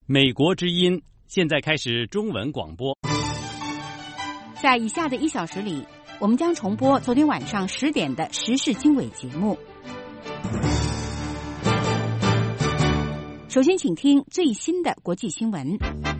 美国之音现在开始中文广播。 在以下的1小时里，我们将重播昨天晚上10点的时事经纬节目。首先请听最新的国际新闻。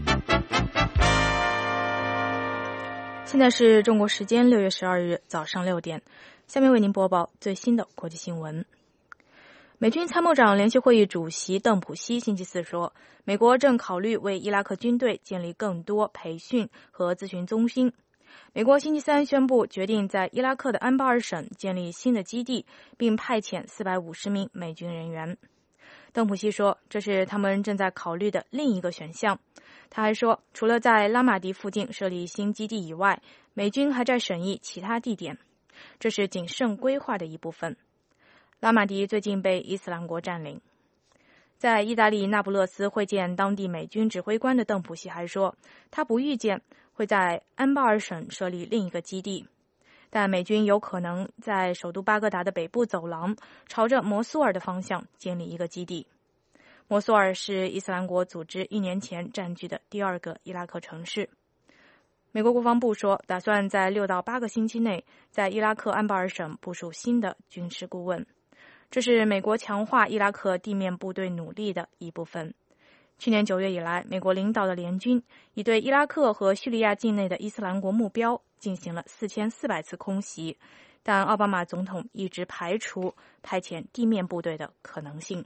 现在是中国时间6月12日早上6点，下面为您播报最新的国际新闻。美军参谋长联席会议主席邓普西星期四说，美国正考虑为伊拉克军队建立更多培训和咨询中心。美国星期三宣布决定在伊拉克的安巴尔省建立新的基地，并派遣450名美军人员。邓普西说，这是他们正在考虑的另一个选项。他还说，除了在拉马迪附近设立新基地以外，美军还在审议其他地点，这是谨慎规划的一部分。拉马迪最近被伊斯兰国占领。在意大利那不勒斯会见当地美军指挥官的邓普西还说，他不预见会在安巴尔省设立另一个基地，但美军有可能在首都巴格达的北部走廊朝着摩苏尔的方向建立一个基地。摩苏尔是伊斯兰国组织1年前占据的第2个伊拉克城市。美国国防部说，打算在6到8个星期内在伊拉克安巴尔省部署新的军事顾问。这是美国强化伊拉克地面部队努力的一部分。去年9月以来，美国领导的联军已对伊拉克和叙利亚境内的伊斯兰国目标进行了4400次空袭，但奥巴马总统一直排除派遣地面部队的可能性。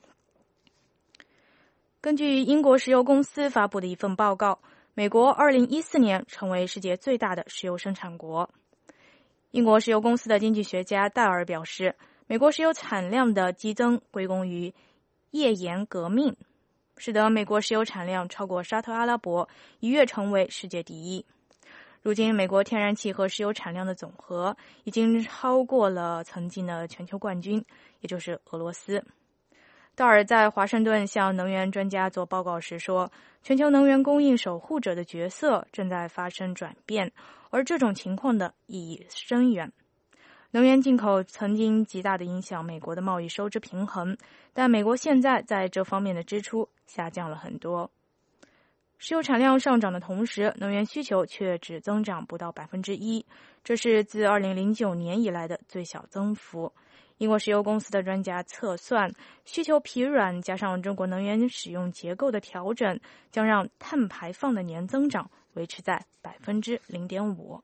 根据英国石油公司发布的一份报告，美国2014年成为世界最大的石油生产国。英国石油公司的经济学家戴尔表示，美国石油产量的激增归功于页岩革命，使得美国石油产量超过沙特阿拉伯，一跃成为世界第一。如今，美国天然气和石油产量的总和已经超过了曾经的全球冠军，也就是俄罗斯。道尔在华盛顿向能源专家做报告时说，全球能源供应守护者的角色正在发生转变，而这种情况的意义深远。能源进口曾经极大地影响美国的贸易收支平衡，但美国现在在这方面的支出下降了很多。石油产量上涨的同时，能源需求却只增长不到 1%， 这是自2009年以来的最小增幅。英国石油公司的专家测算，需求疲软加上中国能源使用结构的调整，将让碳排放的年增长维持在 0.5%。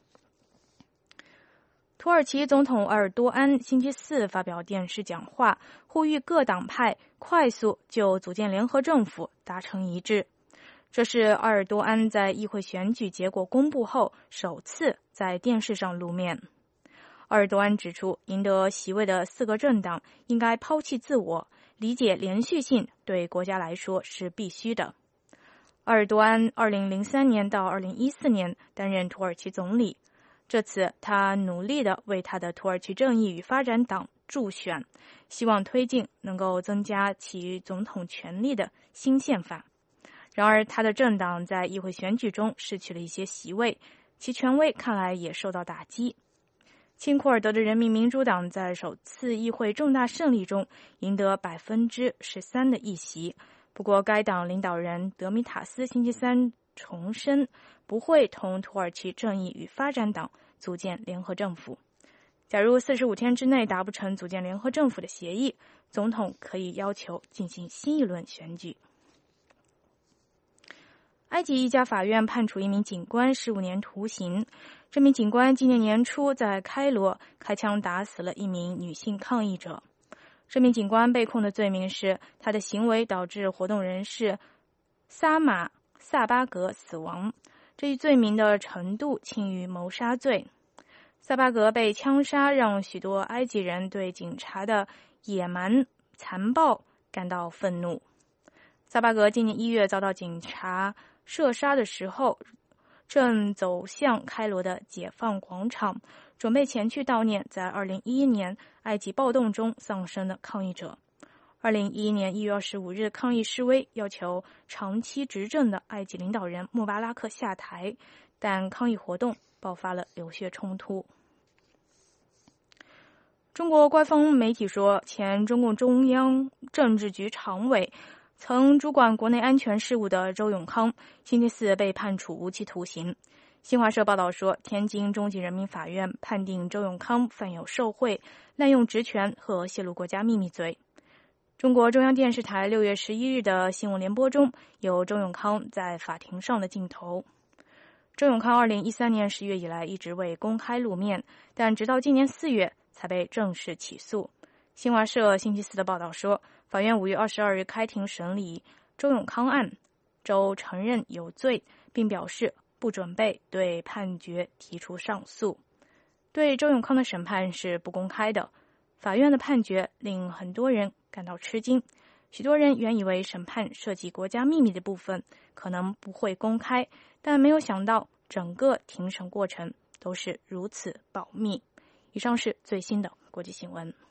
土耳其总统埃尔多安星期四发表电视讲话，呼吁各党派快速就组建联合政府达成一致。这是埃尔多安在议会选举结果公布后首次在电视上露面。埃尔多安指出，赢得席位的4个政党应该抛弃自我，理解连续性对国家来说是必须的。埃尔多安2003年到2014年担任土耳其总理，这次他努力地为他的土耳其正义与发展党助选，希望推进能够增加其总统权力的新宪法。然而他的政党在议会选举中失去了一些席位，其权威看来也受到打击。亲库尔德的人民民主党在首次议会重大胜利中赢得 13% 的议席，不过该党领导人德米塔斯星期三重申不会同土耳其正义与发展党组建联合政府。假如45天之内达不成组建联合政府的协议，总统可以要求进行新一轮选举。埃及一家法院判处一名警官15年徒刑。这名警官今年年初在开罗开枪打死了一名女性抗议者。这名警官被控的罪名是他的行为导致活动人士萨马萨巴格死亡，这一罪名的程度轻于谋杀罪。萨巴格被枪杀让许多埃及人对警察的野蛮残暴感到愤怒。萨巴格今年1月遭到警察射杀的时候，正走向开罗的解放广场，准备前去悼念在2011年埃及暴动中丧生的抗议者。2011年1月25日，抗议示威要求长期执政的埃及领导人穆巴拉克下台，但抗议活动爆发了流血冲突。中国官方媒体说，前中共中央政治局常委、 曾主管国内安全事务的周永康星期四被判处无期徒刑。新华社报道说，天津中级人民法院判定周永康犯有受贿、滥用职权和泄露国家秘密罪。中国中央电视台6月11日的新闻联播中有周永康在法庭上的镜头。周永康2013年10月以来一直未公开露面，但直到今年4月才被正式起诉。新华社星期四的报道说，法院5月22日开庭审理周永康案，周承认有罪，并表示不准备对判决提出上诉。对周永康的审判是不公开的，法院的判决令很多人感到吃惊。许多人原以为审判涉及国家秘密的部分可能不会公开，但没有想到整个庭审过程都是如此保密。以上是最新的国际新闻。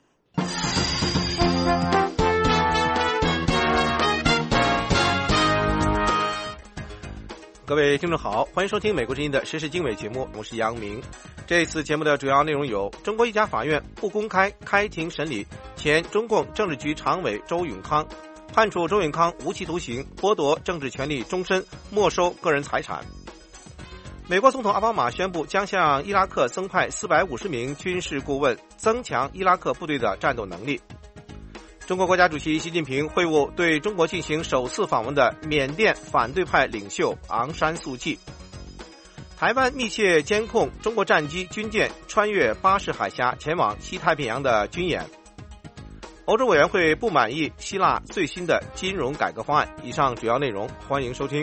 各位听众好，欢迎收听美国之音的时事经纬节目，我是杨明。这次节目的主要内容有：中国一家法院不公开开庭审理前中共政治局常委周永康，判处周永康无期徒刑，剥夺政治权利终身，没收个人财产。美国总统奥巴马宣布将向伊拉克增派450名军事顾问，增强伊拉克部队的战斗能力。中国国家主席习近平会晤对中国进行首次访问的缅甸反对派领袖昂山素季。台湾密切监控中国战机军舰穿越巴士海峡前往西太平洋的军演。欧洲委员会不满意希腊最新的金融改革方案。以上主要内容，欢迎收听。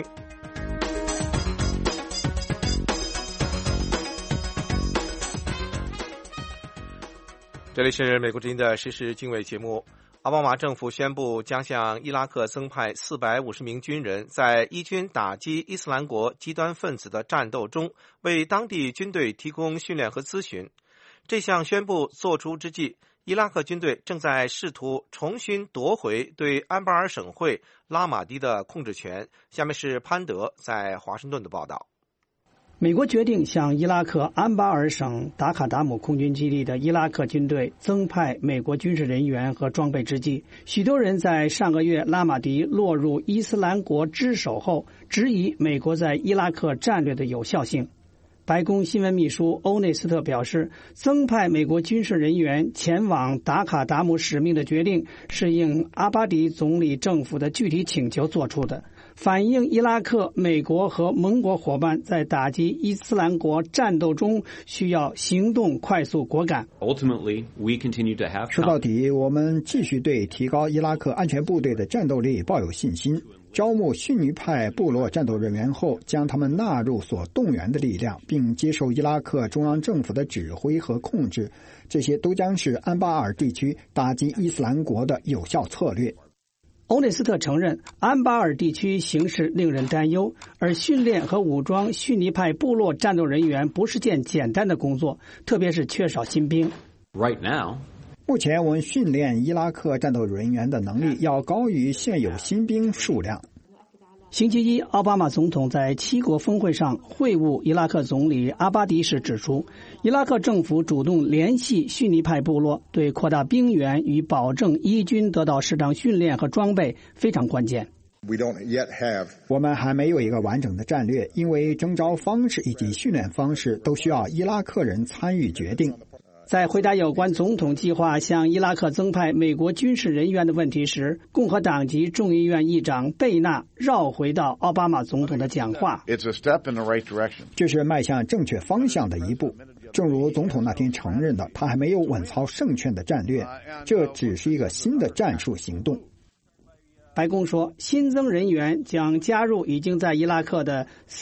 这里是美国之音的时事经纬节目。奥巴马政府宣布将向伊拉克增派450名军人，在伊军打击伊斯兰国极端分子的战斗中为当地军队提供训练和咨询。这项宣布作出之际，伊拉克军队正在试图重新夺回对安巴尔省会拉马迪的控制权。下面是潘德在华盛顿的报道。 美国决定向伊拉克安巴尔省达卡达姆空军基地的伊拉克军队增派美国军事人员和装备之际，许多人在上个月拉马迪落入伊斯兰国之手后，质疑美国在伊拉克战略的有效性。白宫新闻秘书欧内斯特表示，增派美国军事人员前往达卡达姆使命的决定是应阿巴迪总理政府的具体请求做出的，反映伊拉克、美国和盟国伙伴在打击伊斯兰国战斗中需要行动快速果敢。 说到底，我们继续对提高伊拉克安全部队的战斗力抱有信心。招募逊尼派部落战斗人员后，将他们纳入所动员的力量，并接受伊拉克中央政府的指挥和控制，这些都将是安巴尔地区打击伊斯兰国的有效策略。 欧内斯特承认，安巴尔地区形势令人担忧，而训练和武装逊尼派部落战斗人员不是件简单的工作，特别是缺少新兵。 目前我们训练伊拉克战斗人员的能力要高于现有新兵数量。 星期一，奥巴马总统在7国峰会上会晤伊拉克总理阿巴迪时指出，伊拉克政府主动联系逊尼派部落，对扩大兵源与保证伊军得到适当训练和装备非常关键。 我们还没有一个完整的战略，因为征召方式以及训练方式都需要伊拉克人参与决定。 在回答有关总统计划向伊拉克增派美国军事人员的问题时，共和党籍众议院议长贝纳绕回到奥巴马总统的讲话。 这是迈向正确方向的一步。正如总统那天承认的，他还没有稳操胜券的战略，这只是一个新的战术行动。 白宫说，新增人员将加入已经在伊拉克的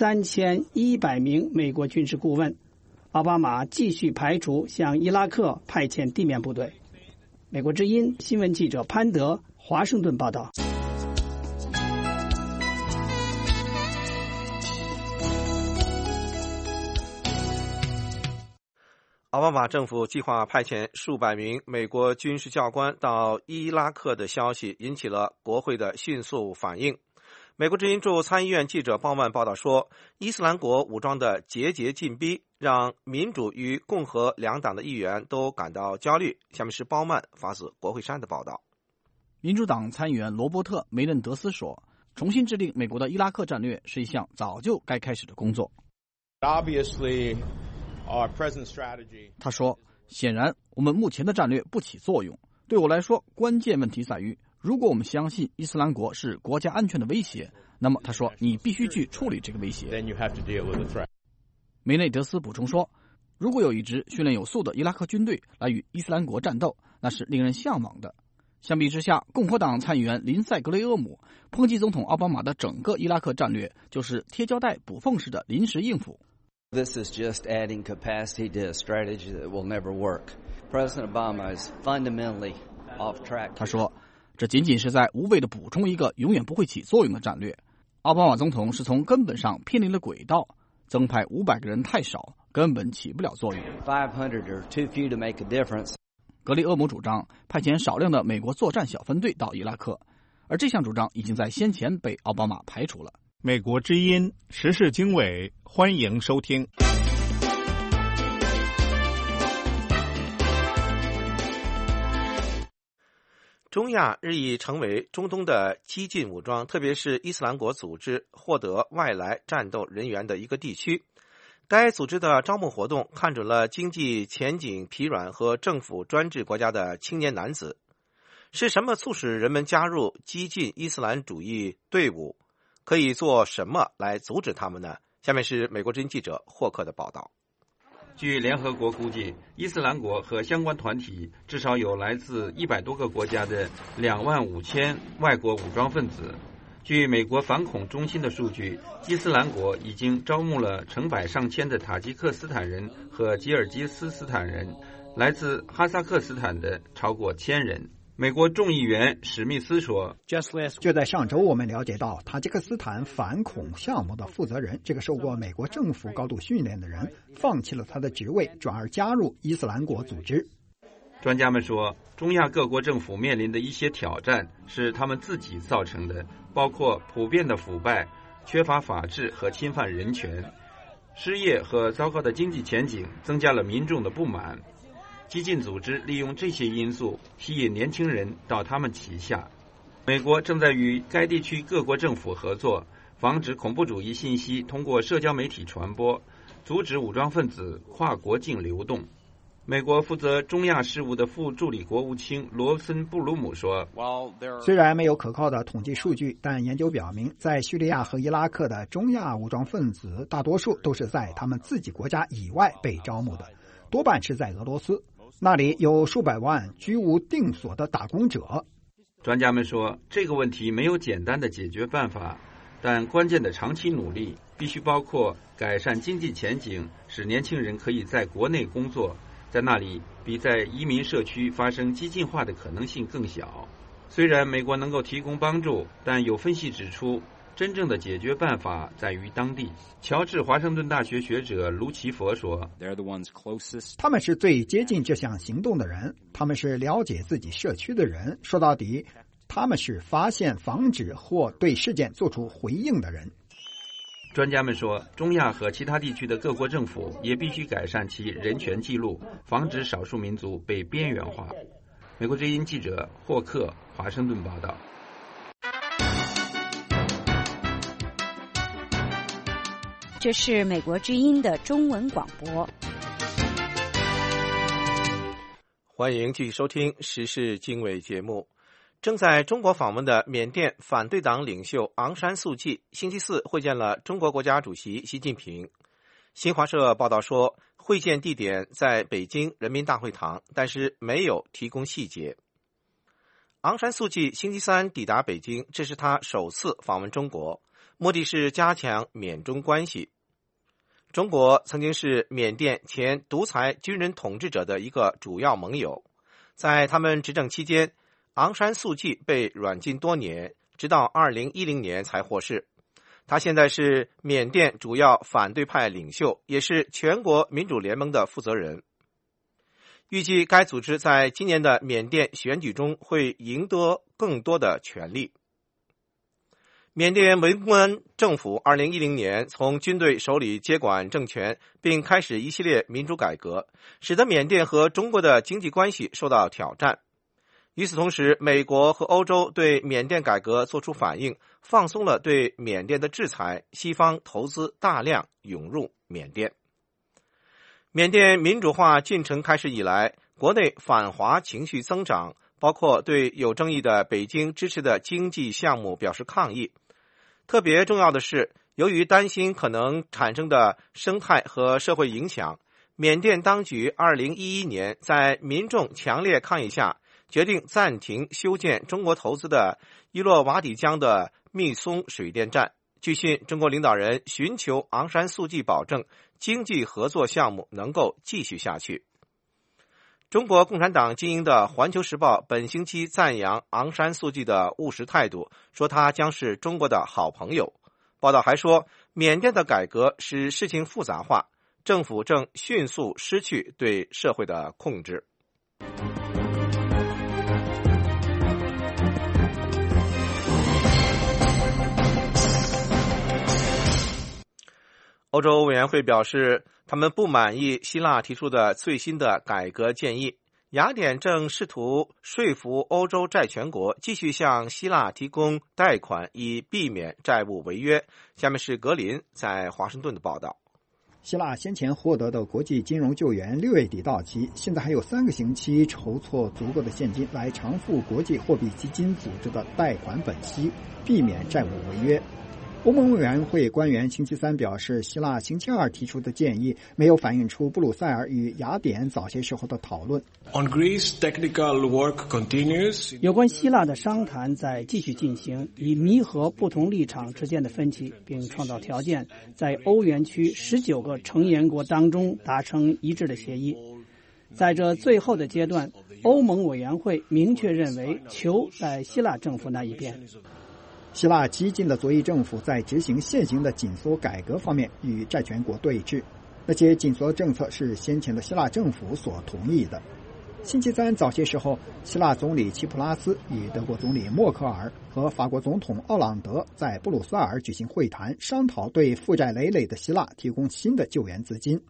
3100名美国军事顾问。奥巴马继续排除向伊拉克派遣地面部队。美国之音新闻记者潘德，华盛顿报道。 奥巴马政府计划派遣数百名美国军事教官到伊拉克的消息引起了国会的迅速反应。美国之音驻参议院记者鲍曼报道说，伊斯兰国武装的节节进逼让民主与共和两党的议员都感到焦虑。下面是鲍曼发自国会山的报道。 民主党参议员罗伯特·梅嫩德斯说，重新制定美国的伊拉克战略是一项早就该开始的工作。他说，显然我们目前的战略不起作用。对我来说，关键问题在于，如果我们相信伊斯兰国是国家安全的威胁，那么他说你必须去处理这个威胁。梅内德斯补充说，如果有一支训练有素的伊拉克军队来与伊斯兰国战斗，那是令人向往的。相比之下，共和党参议员林赛·格雷厄姆抨击总统奥巴马的整个伊拉克战略就是贴胶带补缝式的临时应付。 This is just adding capacity to a strategy that will never work. President Obama is fundamentally off track. 他说，这仅仅是在无谓的补充一个永远不会起作用的战略。奥巴马总统是从根本上偏离了轨道，增派500个人太少，根本起不了作用。 500 are too few to make a difference. 格雷厄姆主张派遣少量的美国作战小分队到伊拉克，而这项主张已经在先前被奥巴马排除了。 美国之音时事经纬，欢迎收听。中亚日益成为中东的激进武装，特别是伊斯兰国组织获得外来战斗人员的一个地区。该组织的招募活动看准了经济前景疲软和政府专制国家的青年男子。是什么促使人们加入激进伊斯兰主义队伍？可以做什么来阻止他们呢？下面是美国之音记者霍克的报道。 据联合国估计，伊斯兰国和相关团体至少有来自100多个国家的25000外国武装分子。据美国反恐中心的数据，伊斯兰国已经招募了成百上千的塔吉克斯坦人和吉尔吉斯斯坦人，来自哈萨克斯坦的超过1000人。美国众议员史密斯说， 就在上周，我们了解到塔吉克斯坦反恐项目的负责人，这个受过美国政府高度训练的人，放弃了他的职位，转而加入伊斯兰国组织。 专家们说，中亚各国政府面临的一些挑战是他们自己造成的，包括普遍的腐败、缺乏法治和侵犯人权。失业和糟糕的经济前景增加了民众的不满。激进组织利用这些因素吸引年轻人到他们旗下。美国正在与该地区各国政府合作，防止恐怖主义信息通过社交媒体传播，阻止武装分子跨国境流动。美国负责中亚事务的副助理国务卿罗森布鲁姆说， 虽然没有可靠的统计数据，但研究表明，在叙利亚和伊拉克的中亚武装分子大多数都是在他们自己国家以外被招募的，多半是在俄罗斯，那里有数百万居无定所的打工者。 专家们说，这个问题没有简单的解决办法，但关键的长期努力必须包括改善经济前景，使年轻人可以在国内工作，在那里比在移民社区发生激进化的可能性更小。虽然美国能够提供帮助，但有分析指出，真正的解决办法在于当地。乔治华盛顿大学学者卢奇佛说， 他们是最接近这项行动的人，他们是了解自己社区的人，说到底，他们是发现、防止或对事件做出回应的人。 专家们说，中亚和其他地区的各国政府也必须改善其人权记录，防止少数民族被边缘化。美国之音记者霍克，华盛顿报道。 这是美国之音的中文广播。 欢迎继续收听时事经纬节目。正在中国访问的缅甸反对党领袖昂山素季星期四会见了中国国家主席习近平。新华社报道说，会见地点在北京人民大会堂，但是没有提供细节。昂山素季星期三抵达北京，这是他首次访问中国，目的是加强缅中关系。中国曾经是缅甸前独裁军人统治者的一个主要盟友，在他们执政期间，昂山素季被软禁多年，直到2010年才获释。他现在是缅甸主要反对派领袖，也是全国民主联盟的负责人。预计该组织在今年的缅甸选举中会赢得更多的权力。缅甸文官政府2010年从军队手里接管政权，并开始一系列民主改革，使得缅甸和中国的经济关系受到挑战。 与此同时，美国和欧洲对缅甸改革作出反应，放松了对缅甸的制裁，西方投资大量涌入缅甸。缅甸民主化进程开始以来，国内反华情绪增长，包括对有争议的北京支持的经济项目表示抗议。特别重要的是，由于担心可能产生的生态和社会影响，缅甸当局2011年在民众强烈抗议下，决定暂停修建中国投资的伊洛瓦底江的密松水电站。据信，中国领导人寻求昂山素季保证经济合作项目能够继续下去。中国共产党经营的《环球时报》本星期赞扬昂山素季的务实态度，说他将是中国的好朋友。报道还说，缅甸的改革使事情复杂化，政府正迅速失去对社会的控制。欧洲委员会表示，他们不满意希腊提出的最新的改革建议。雅典正试图说服欧洲债权国继续向希腊提供贷款，以避免债务违约。下面是格林在华盛顿的报道。 希腊先前获得的国际金融救援6月底到期，现在还有3个星期筹措足够的现金来偿付国际货币基金组织的贷款本息，避免债务违约。欧盟委员会官员星期三表示，希腊星期二提出的建议没有反映出布鲁塞尔与雅典早些时候的讨论。 有关希腊的商谈在继续进行，以弥合不同立场之间的分歧，并创造条件，在欧元区19个成员国当中达成一致的协议。在这最后的阶段，欧盟委员会明确认为球在希腊政府那一边。 希腊激进的左翼政府在执行现行的紧缩改革方面与债权国对峙，那些紧缩政策是先前的希腊政府所同意的。星期三早些时候，希腊总理齐普拉斯与德国总理默克尔和法国总统奥朗德在布鲁塞尔举行会谈，商讨对负债累累的希腊提供新的救援资金。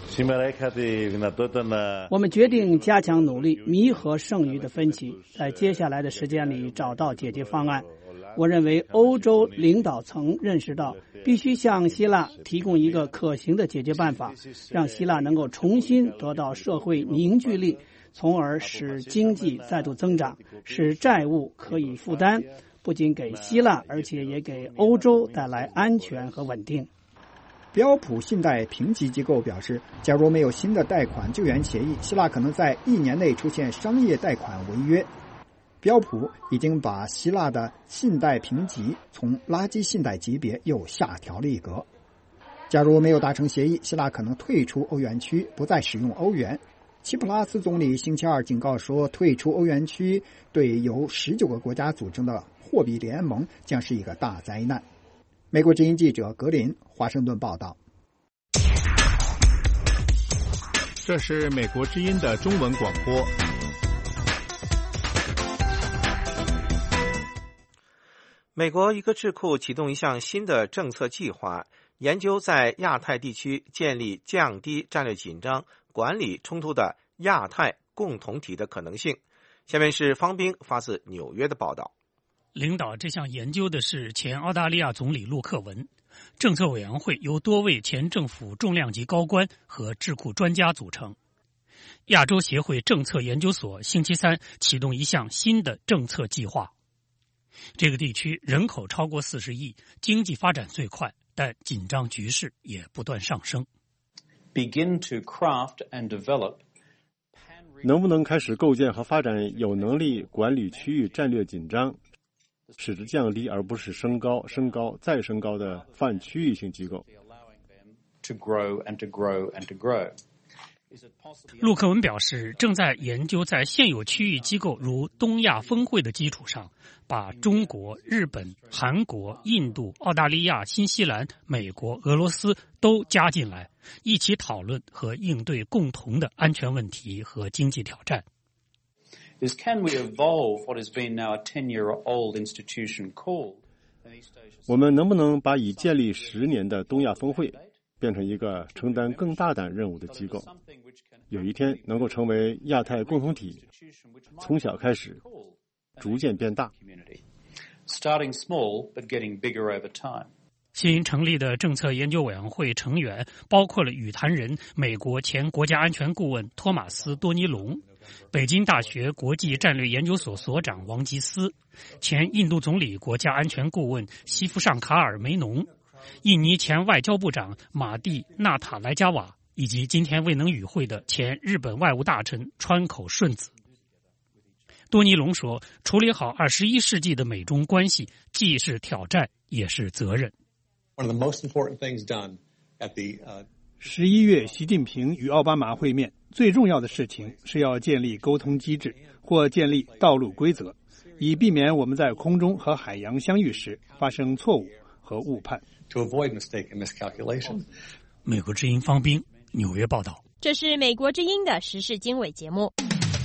我们决定加强努力，弥合剩余的分歧，在接下来的时间里找到解决方案。我认为欧洲领导层认识到，必须向希腊提供一个可行的解决办法，让希腊能够重新得到社会凝聚力，从而使经济再度增长，使债务可以负担，不仅给希腊，而且也给欧洲带来安全和稳定。 标普信贷评级机构表示，假如没有新的贷款救援协议，希腊可能在1年内出现商业贷款违约。标普已经把希腊的信贷评级从垃圾信贷级别又下调了一格。假如没有达成协议，希腊可能退出欧元区，不再使用欧元。齐普拉斯总理星期二警告说，退出欧元区对由19个国家组成的货币联盟将是一个大灾难。美国之音记者格林，华盛顿报道。 这是美国之音的中文广播。 美国一个智库启动一项新的政策计划，研究在亚太地区建立降低战略紧张、管理冲突的亚太共同体的可能性。下面是方斌发自纽约的报道。 领导这项研究的是前澳大利亚总理陆克文。政策委员会由多位前政府重量级高官和智库专家组成。亚洲协会政策研究所星期三启动一项新的政策计划。这个地区人口超过40亿，经济发展最快，但紧张局势也不断上升。 能不能开始构建和发展有能力管理区域战略紧张，使之降低而不是升高再升高的泛区域性机构？ 陆克文表示，正在研究在现有区域机构如东亚峰会的基础上，把中国、日本、韩国、印度、澳大利亚、新西兰、美国、俄罗斯都加进来，一起讨论和应对共同的安全问题和经济挑战。 我们能不能把已建立10年的东亚峰会变成一个承担更大胆任务的机构，有一天能够成为亚太共同体，从小开始，逐渐变大。 新成立的政策研究委员会成员包括了语坛人美国前国家安全顾问托马斯·多尼龙、北京大学国际战略研究所所长王吉斯、前印度总理国家安全顾问西夫尚卡尔梅农、印尼前外交部长马蒂纳塔莱加瓦，以及今天未能与会的前日本外务大臣川口顺子。多尼龙说，处理好21世纪的美中关系既是挑战也是责任。 11月习近平与奥巴马会面，最重要的事情是要建立沟通机制或建立道路规则，以避免我们在空中和海洋相遇时发生错误和误判。 美国之音方斌纽约报道。 这是美国之音的时事经纬节目。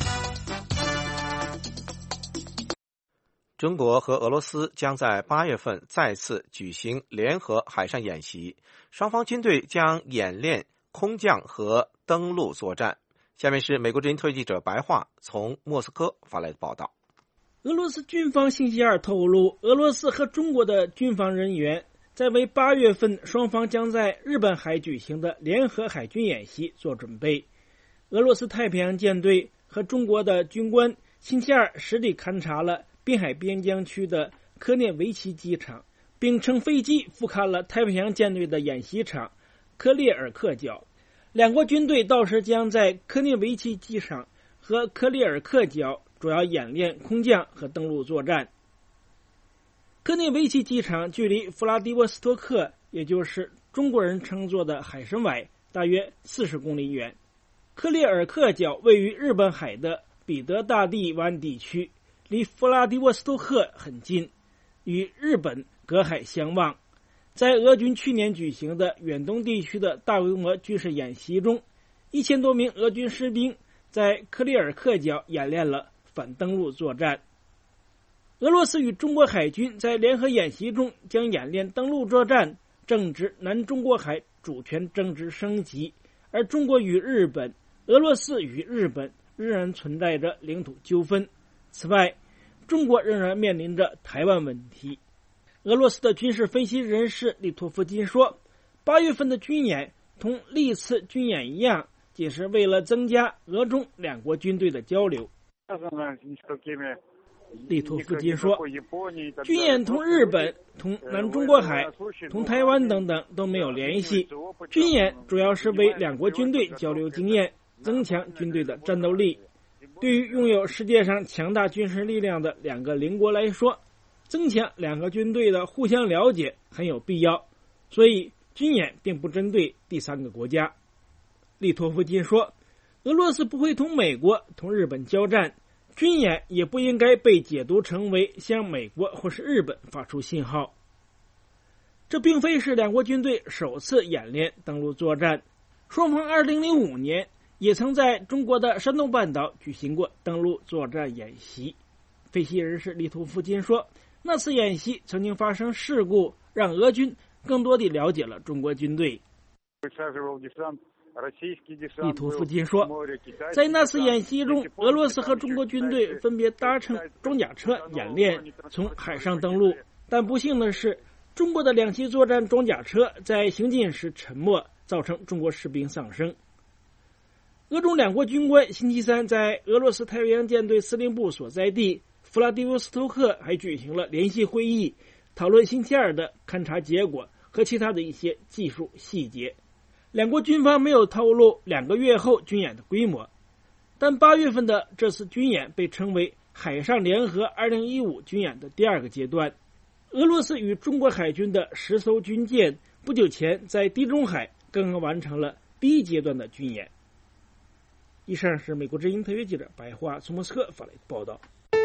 中国和俄罗斯将在8月份再次举行联合海上演习，双方军队将演练空降和登陆作战。下面是美国之音特约记者白桦从莫斯科发来的报道。 俄罗斯军方星期二透露，俄罗斯和中国的军方人员在为8月份双方将在日本海举行的联合海军演习做准备。俄罗斯太平洋舰队和中国的军官星期二实地勘察了滨海边疆区的科涅维奇机场，并乘飞机俯瞰了太平洋舰队的演习场科列尔克角。两国军队到时将在科涅维奇机场和科列尔克角主要演练空降和登陆作战。科涅维奇机场距离弗拉迪沃斯托克，也就是中国人称作的海参崴，大约40公里远。科列尔克角位于日本海的彼得大帝湾地区，离弗拉迪沃斯托克很近，与日本隔海相望。在俄军去年举行的远东地区的大规模军事演习中，1000多名俄军士兵在科列尔克角演练了反登陆作战。俄罗斯与中国海军在联合演习中将演练登陆作战，正值南中国海主权争执升级，而中国与日本、俄罗斯与日本仍然存在着领土纠纷。此外，中国仍然面临着台湾问题。俄罗斯的军事分析人士利托夫金说，8月份的军演同历次军演一样，仅是为了增加俄中两国军队的交流。利托夫金说，军演同日本、同南中国海、同台湾等等都没有联系，军演主要是为两国军队交流经验，增强军队的战斗力。对于拥有世界上强大军事力量的两个邻国来说，增强两个军队的互相了解很有必要，所以军演并不针对第三个国家。利托夫金说，俄罗斯不会同美国、同日本交战，军演也不应该被解读成为向美国或是日本发出信号。这并非是两国军队首次演练登陆作战，双方2005年也曾在中国的山东半岛举行过登陆作战演习。分析人士利托夫金说，那次演习曾经发生事故，让俄军更多地了解了中国军队。利托夫金说，在那次演习中，俄罗斯和中国军队分别搭乘装甲车演练从海上登陆，但不幸的是，中国的2栖作战装甲车在行进时沉没，造成中国士兵丧生。俄中两国军官星期三在俄罗斯太平洋舰队司令部所在地弗拉迪沃斯托克还举行了联席会议，讨论星期二的勘察结果和其他的一些技术细节。两国军方没有透露2个月后军演的规模，但8月份的这次军演被称为海上联合2015军演的第2个阶段。俄罗斯与中国海军的10艘军舰不久前在地中海刚刚完成了第1阶段的军演。以上是美国之音特约记者白桦从莫斯科发来的报道。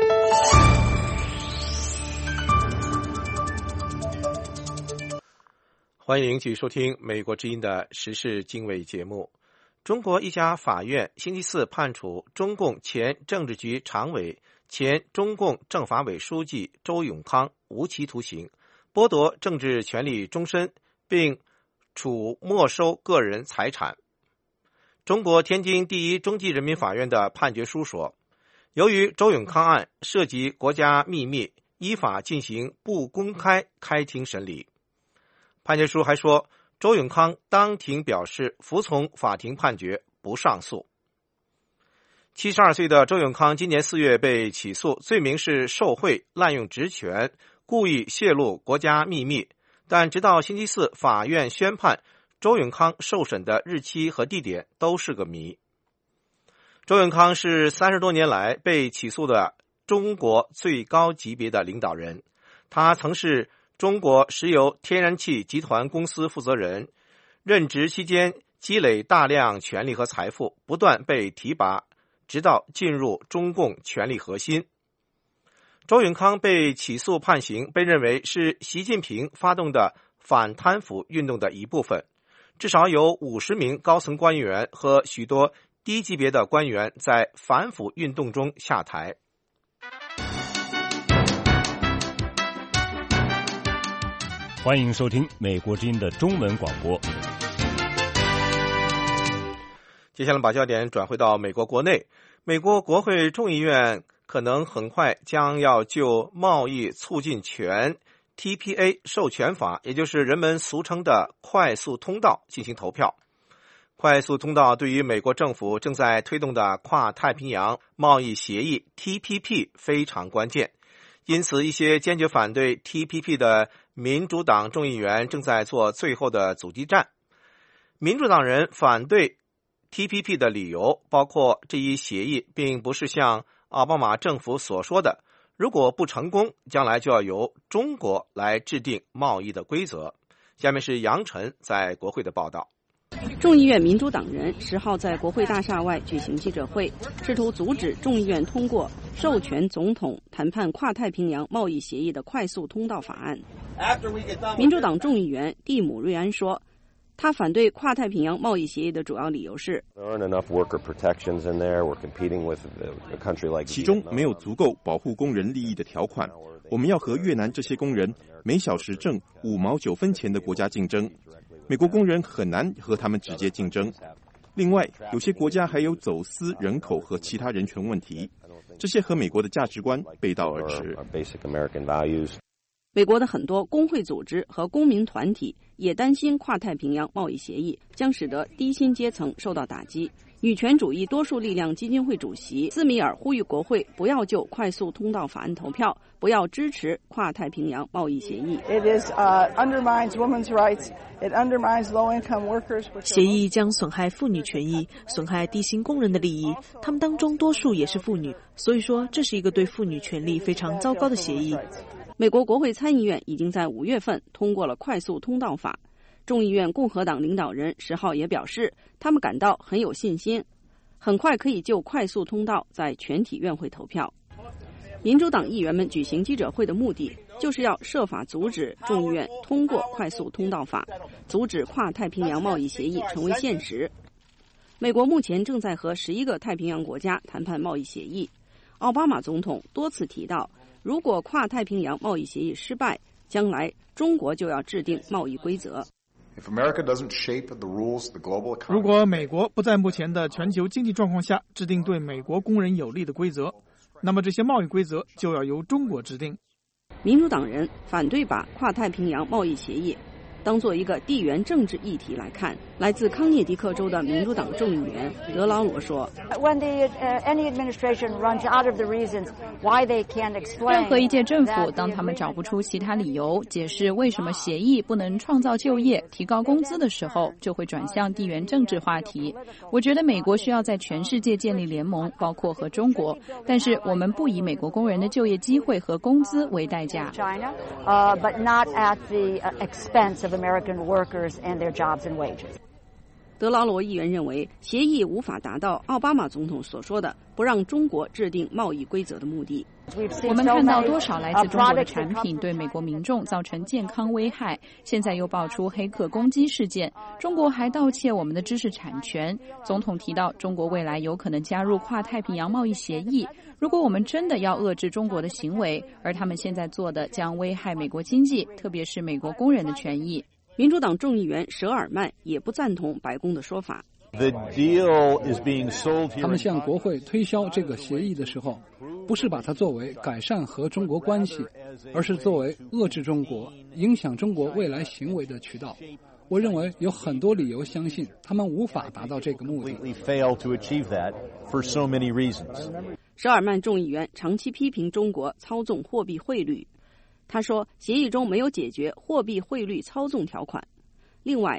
欢迎继续收听美国之音的时事经纬节目。中国一家法院星期四判处中共前政治局常委、前中共政法委书记周永康无期徒刑，剥夺政治权利终身，并处没收个人财产。中国天津第一中级人民法院的判决书说，由于周永康案涉及国家秘密，依法进行不公开开庭审理。判决书还说，周永康当庭表示服从法庭判决，不上诉。72岁的周永康今年4月被起诉，罪名是受贿、滥用职权、故意泄露国家秘密，但直到星期四法院宣判，周永康受审的日期和地点都是个谜。周永康是30多年来被起诉的中国最高级别的领导人，他曾是中国石油天然气集团公司负责人，任职期间积累大量权力和财富，不断被提拔，直到进入中共权力核心。周永康被起诉判刑，被认为是习近平发动的反贪腐运动的一部分，至少有50名高层官员和许多低级别的官员在反腐运动中下台。 欢迎收听美国之音的中文广播。 接下来把焦点转回到美国国内，美国国会众议院可能很快将要就贸易促进权 TPA 授权法，也就是人们俗称的快速通道进行投票。快速通道对于美国政府正在推动的跨太平洋贸易协议 TPP 非常关键，因此一些坚决反对 TPP 的民主党众议员正在做最后的阻击战。民主党人反对 TPP 的理由包括这一协议并不是像奥巴马政府所说的，如果不成功，将来就要由中国来制定贸易的规则。下面是杨晨在国会的报道。 众议院民主党人10号在国会大厦外举行记者会，试图阻止众议院通过授权总统谈判跨太平洋贸易协议的快速通道法案。民主党众议员蒂姆·瑞安说，他反对跨太平洋贸易协议的主要理由是， 其中没有足够保护工人利益的条款。我们要和越南这些工人每小时挣5毛9分钱的国家竞争，美国工人很难和他们直接竞争。另外，有些国家还有走私人口和其他人权问题，这些和美国的价值观背道而驰。 美国的很多工会组织和公民团体也担心跨太平洋贸易协议将使得低薪阶层受到打击。女权主义多数力量基金会主席斯米尔呼吁国会不要就快速通道法案投票，不要支持跨太平洋贸易协议。 协议将损害妇女权益，损害低薪工人的利益，他们当中多数也是妇女，所以说这是一个对妇女权利非常糟糕的协议。 美国国会参议院已经在5月份通过了快速通道法，众议院共和党领导人10号也表示，他们感到很有信心，很快可以就快速通道在全体院会投票。民主党议员们举行记者会的目的，就是要设法阻止众议院通过快速通道法，阻止跨太平洋贸易协议成为现实。美国目前正在和11个太平洋国家谈判贸易协议。奥巴马总统多次提到，如果跨太平洋贸易协议失败，将来中国就要制定贸易规则。 如果美国不在目前的全球经济状况下制定对美国工人有利的规则，那么这些贸易规则就要由中国制定。 民主党人反对把跨太平洋贸易协议当做一个地缘政治议题来看。来自康涅狄克州的民主党众议员德劳罗说， 任何一届政府当他们找不出其他理由解释为什么协议不能创造就业、提高工资的时候，就会转向地缘政治话题。我觉得美国需要在全世界建立联盟，包括和中国，但是我们不以美国工人的就业机会和工资为代价。 德劳罗议员认为，协议无法达到奥巴马总统所说的不让中国制定贸易规则的目的。 我们看到多少来自中国的产品对美国民众造成健康危害，现在又爆出黑客攻击事件，中国还盗窃我们的知识产权。总统提到，中国未来有可能加入跨太平洋贸易协议。如果我们真的要遏制中国的行为，而他们现在做的将危害美国经济，特别是美国工人的权益。 民主党众议员舍尔曼也不赞同白宫的说法。 他们向国会推销这个协议的时候，不是把它作为改善和中国关系，而是作为遏制中国、影响中国未来行为的渠道。我认为有很多理由相信他们无法达到这个目的。 舍尔曼众议员长期批评中国操纵货币汇率，他说协议中没有解决货币汇率操纵条款。另外，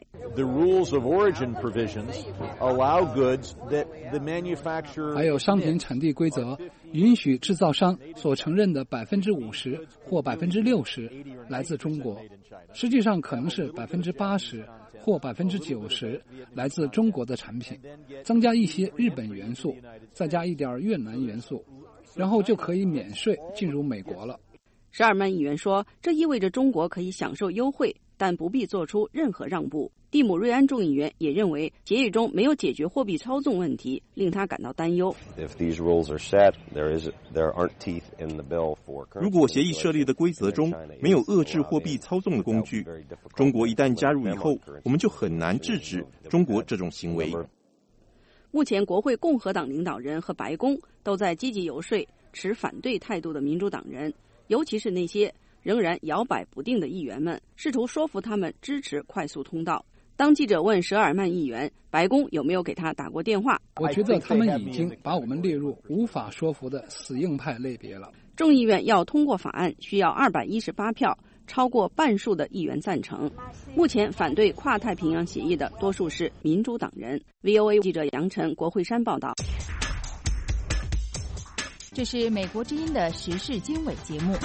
还有商品产地规则允许制造商所承认的50%或60%来自中国，实际上可能是80%或90%来自中国的产品，增加一些日本元素，再加一点越南元素，然后就可以免税进入美国了。 舍尔曼议员说，这意味着中国可以享受优惠，但不必做出任何让步。蒂姆·瑞安众议员也认为，协议中没有解决货币操纵问题，令他感到担忧。 如果协议设立的规则中没有遏制货币操纵的工具，中国一旦加入以后，我们就很难制止中国这种行为。 目前，国会共和党领导人和白宫都在积极游说持反对态度的民主党人，尤其是那些仍然摇摆不定的议员们，试图说服他们支持快速通道。当记者问舍尔曼议员白宫有没有给他打过电话， 我觉得他们已经把我们列入无法说服的死硬派类别了。 众议院要通过法案需要218票，超过半数的议员赞成。目前反对跨太平洋协议的多数是民主党人。VOA 记者杨晨、国会山报道。 这是美国之音的时事经纬节目。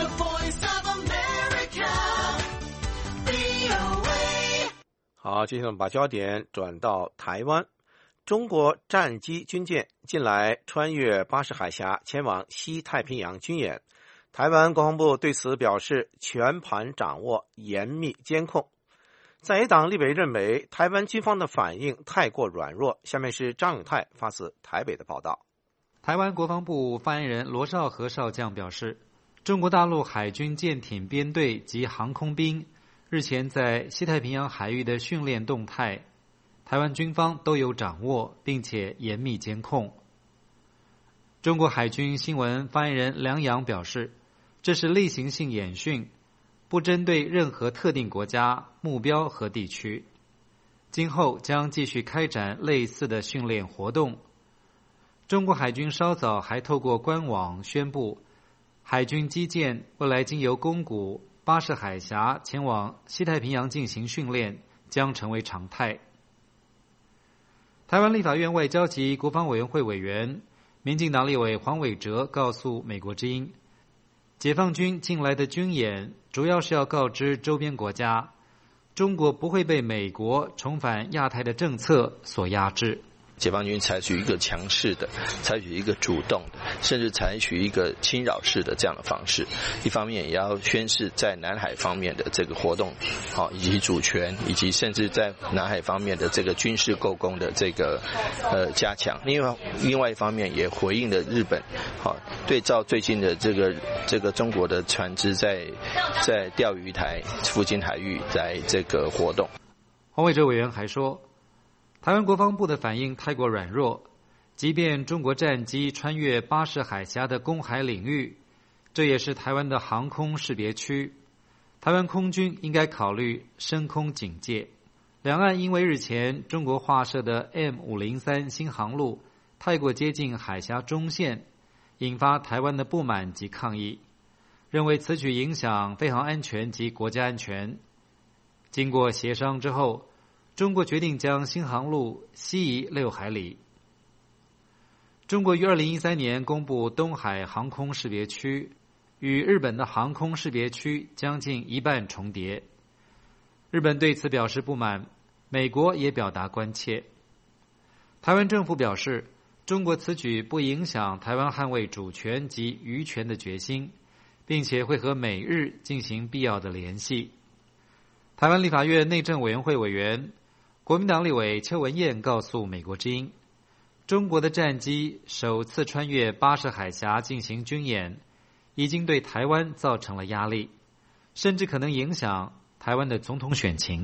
好，接下来我们把焦点转到台湾。中国战机军舰近来穿越巴士海峡前往西太平洋军演，台湾国防部对此表示全盘掌握，严密监控。在野党立委认为台湾军方的反应太过软弱。下面是张永泰发自台北的报道。 台湾国防部发言人罗绍和少将表示，中国大陆海军舰艇编队及航空兵日前在西太平洋海域的训练动态，台湾军方都有掌握，并且严密监控。中国海军新闻发言人梁阳表示，这是例行性演训，不针对任何特定国家、目标和地区。今后将继续开展类似的训练活动。中国海军稍早还透过官网宣布，海军基舰未来经由宫古、巴士海峡前往西太平洋进行训练，将成为常态。台湾立法院外交及国防委员会委员、民进党立委黄伟哲告诉美国之音，解放军近来的军演主要是要告知周边国家，中国不会被美国重返亚太的政策所压制。 解放军采取一个强势的，采取一个主动的，甚至采取一个侵扰式的这样的方式。一方面也要宣示在南海方面的这个活动，以及主权，以及甚至在南海方面的这个军事构攻的这个加强。另外一方面也回应了日本，对照最近的这个中国的船只在钓鱼台附近海域在这个活动。 黄伟哲委员还说，台湾国防部的反应太过软弱，即便中国战机穿越巴士海峡的公海领域，这也是台湾的航空识别区，台湾空军应该考虑升空警戒。两岸因为日前中国划设的 M503 新航路太过接近海峡中线，引发台湾的不满及抗议，认为此举影响飞航安全及国家安全。经过协商之后，中国决定将新航路西移6海里。中国于2013年公布东海航空识别区，与日本的航空识别区将近一半重叠。日本对此表示不满，美国也表达关切。台湾政府表示，中国此举不影响台湾捍卫主权及渔权的决心，并且会和美日进行必要的联系。台湾立法院内政委员会委员、国民党立委邱文燕告诉美国之音，中国的战机首次穿越巴士海峡进行军演，已经对台湾造成了压力，甚至可能影响台湾的总统选情。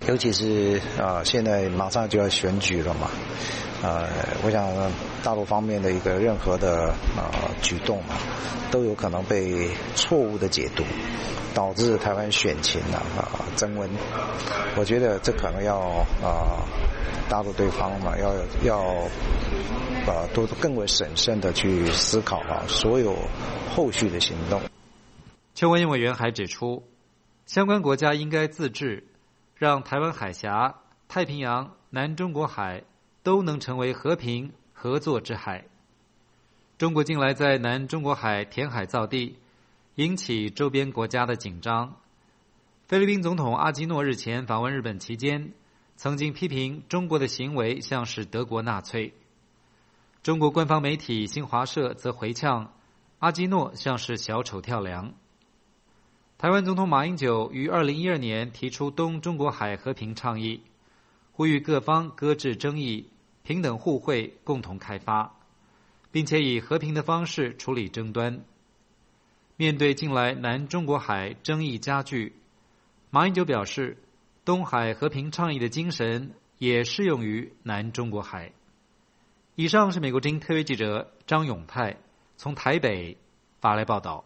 尤其是现在马上就要选举了嘛，我想大陆方面的一个任何的举动都有可能被错误的解读，导致台湾选情增温。我觉得这可能要大陆对方要多更为审慎的去思考所有后续的行动。 邱文彦委员还指出，相关国家应该自治，让台湾海峡、太平洋、南中国海都能成为和平合作之海。中国近来在南中国海填海造地，引起周边国家的紧张。菲律宾总统阿基诺日前访问日本期间，曾经批评中国的行为像是德国纳粹。中国官方媒体新华社则回呛阿基诺像是小丑跳梁。台湾总统马英九于2012年提出东中国海和平倡议，呼吁各方搁置争议，平等互惠，共同开发，并且以和平的方式处理争端。面对近来南中国海争议加剧，马英九表示，东海和平倡议的精神也适用于南中国海。以上是美国之音特约记者张永泰从台北发来报道。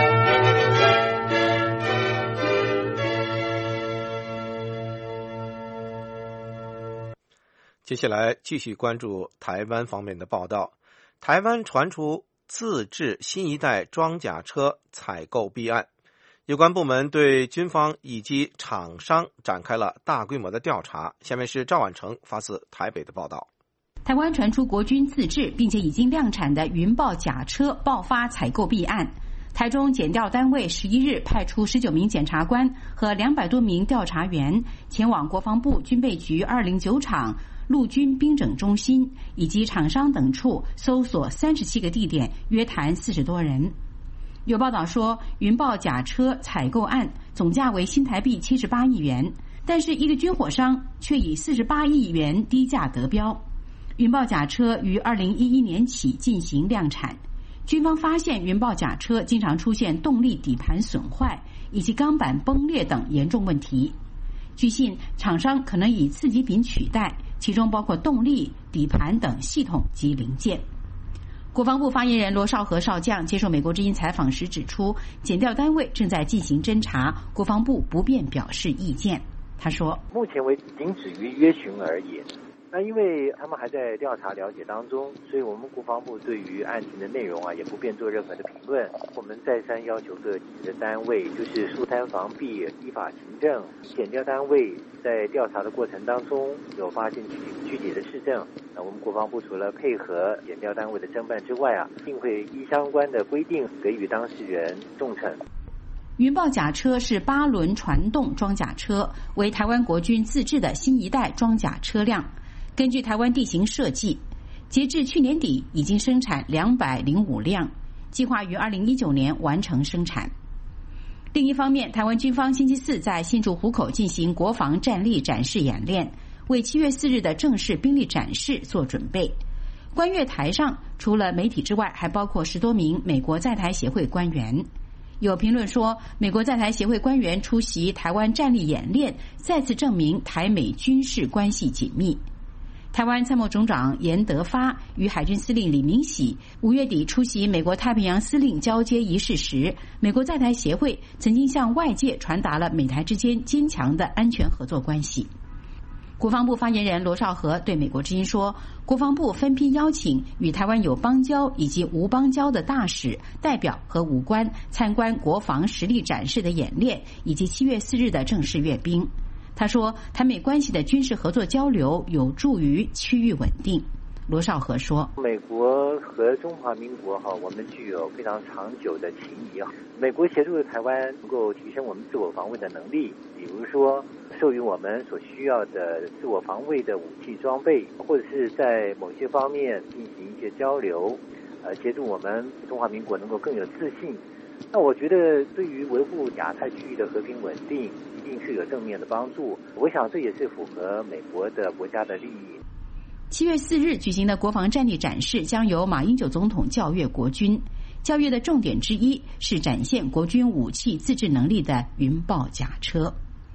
接下来继续关注台湾方面的报道。台湾传出自制新一代装甲车采购弊案，有关部门对军方以及厂商展开了大规模的调查。下面是赵婉成发自台北的报道。 台湾传出国军自制并且已经量产的云豹甲车爆发采购弊案。台中检调单位11日派出19名检察官和200多名调查员前往国防部军备局209厂、陆军兵整中心以及厂商等处搜索37个地点，约谈40多人。有报道说，云豹甲车采购案总价为新台币78亿元，但是一个军火商却以48亿元低价得标。云豹甲车于2011年起进行量产，军方发现云豹甲车经常出现动力底盘损坏以及钢板崩裂等严重问题。据信，厂商可能以次级品取代，其中包括动力、底盘等系统及零件。国防部发言人罗绍和少将接受美国之音采访时指出，检调单位正在进行侦查，国防部不便表示意见。他说， 目前为止仅止于约询而已。那因为他们还在调查了解当中，所以我们国防部对于案情的内容也不便做任何的评论。我们再三要求各级的单位，就是疏摊防弊、依法行政。检调单位在调查的过程当中有发现具体的事证，那我们国防部除了配合检调单位的侦办之外定会依相关的规定给予当事人重惩。 云豹甲车是8轮传动装甲车，为台湾国军自制的新一代装甲车辆。根据台湾地形设计，截至去年底已经生产205辆，计划于2019年完成生产。另一方面，台湾军方星期四在新竹湖口进行国防战力展示演练，为7月4日的正式兵力展示做准备。观阅台上除了媒体之外，还包括10多名美国在台协会官员。有评论说，美国在台协会官员出席台湾战力演练，再次证明台美军事关系紧密。台湾参谋总长严德发与海军司令李明喜5月底出席美国太平洋司令交接仪式时，美国在台协会曾经向外界传达了美台之间坚强的安全合作关系。国防部发言人罗绍和对美国之音说，国防部分批邀请与台湾有邦交以及无邦交的大使、代表和武官参观国防实力展示的演练，以及7月4日的正式阅兵。他说，台美关系的军事合作交流有助于区域稳定。罗绍和说， 美国和中华民国我们具有非常长久的情谊。美国协助台湾能够提升我们自我防卫的能力，比如说授予我们所需要的自我防卫的武器装备，或者是在某些方面进行一些交流，协助我们中华民国能够更有自信。那我觉得对于维护亚太区域的和平稳定一定是有正面的帮助，我想这也是符合美国的国家的利益。 7月4日举行的国防战力展示将由马英九总统教阅国军，教阅的重点之一是展现国军武器自制能力的云豹甲车。